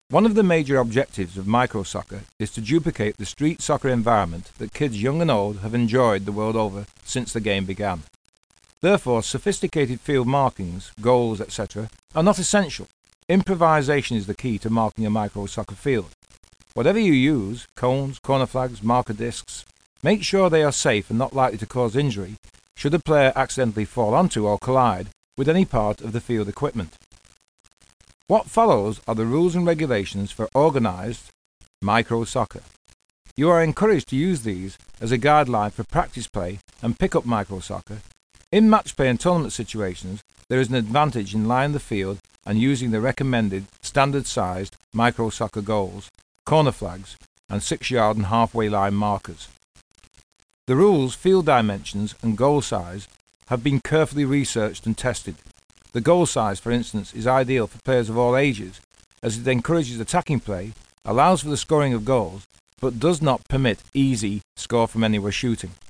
One of the major objectives of microsoccer is to duplicate the street soccer environment that kids young and old have enjoyed the world over since the game began. Therefore, sophisticated field markings, goals, etc. are not essential. Improvisation is the key to marking a microsoccer field. Whatever you use, cones, corner flags, marker discs, make sure they are safe and not likely to cause injury should a player accidentally fall onto or collide with any part of the field equipment. What follows are the rules and regulations for organised microsoccer. You are encouraged to use these as a guideline for practice play and pick-up microsoccer. In match play and tournament situations, there is an advantage in lining the field and using the recommended standard-sized microsoccer goals, corner flags, and 6-yard and halfway line markers. The rules, field dimensions, and goal size have been carefully researched and tested. The goal size, for instance, is ideal for players of all ages, as it encourages attacking play, allows for the scoring of goals, but does not permit easy score from anywhere shooting.